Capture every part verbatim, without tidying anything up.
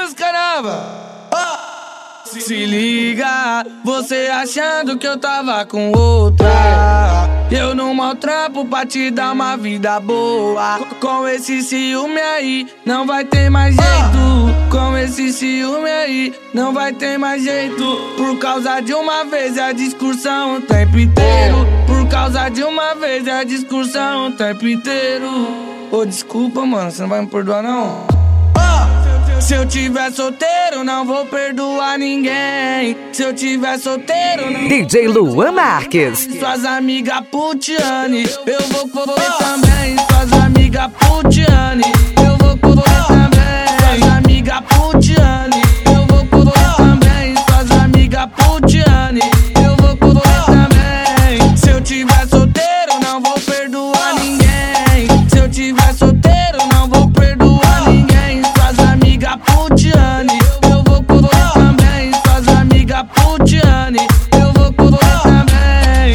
Matheus Caramba. Se liga, você achando que eu tava com outra. Eu não maltrapo pra te dar uma vida boa. Com esse ciúme aí, não vai ter mais jeito. Com esse ciúme aí, não vai ter mais jeito. Por causa de uma vez é a discussão o tempo inteiro. Por causa de uma vez é a discussão o tempo inteiro. Ô, desculpa, mano, você não vai me perdoar, não? Se eu tiver solteiro, não vou perdoar ninguém. Se eu tiver solteiro, não... D J Luan Marques. Suas amigas putiane, eu vou correr também. Suas amigas putiane, eu vou correr também. Suas amigas putiane, eu vou correr também. Suas amigas putiane, eu vou correr também. Se eu tiver solteiro, não vou perdoar ninguém. Se eu tiver solteiro, não vou perdoar ninguém. Suas amigas putiane, eu vou correr também. Suas amigas putiane, eu vou correr também.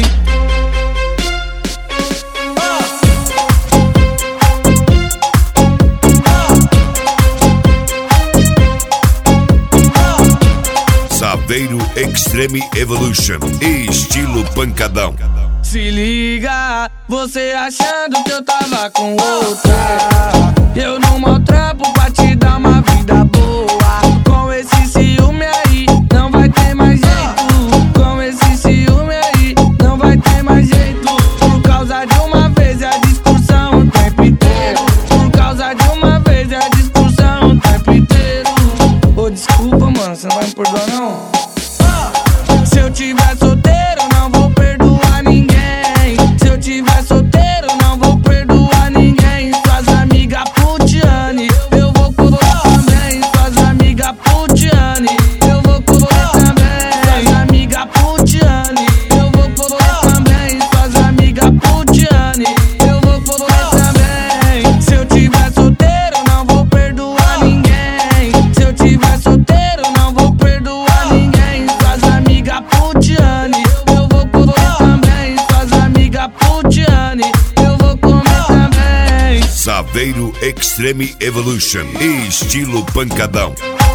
Saveiro Extreme Evolution, estilo pancadão. Se liga, você achando que eu tava com outra. Eu não maltrapo pra te dar uma vida boa. Com esse ciúme aí, não vai ter mais jeito. Com esse ciúme aí, não vai ter mais jeito. Por causa de uma vez é a discussão o tempo inteiro. Por causa de uma vez é a discussão o tempo inteiro. Ô, desculpa, mano, você não vai me perdoar, não? Se eu tiver solteiro, não vou perdoar ninguém. Se eu tiver solteiro, não vou perdoar ninguém. Suas amigas putiane, eu vou correr também. Suas amigas putiane, eu vou correr também. Suas amigas putiane, eu vou correr também. Suas amigas putiane, eu vou correr também. Se eu tiver solteiro, não vou perdoar ninguém. Se eu tiver solteiro, não vou perdoar ninguém. Suas amigas putiane, eu vou correr também. Suas amigas putiane, eu vou comer também. Saveiro Extreme Evolution, estilo pancadão.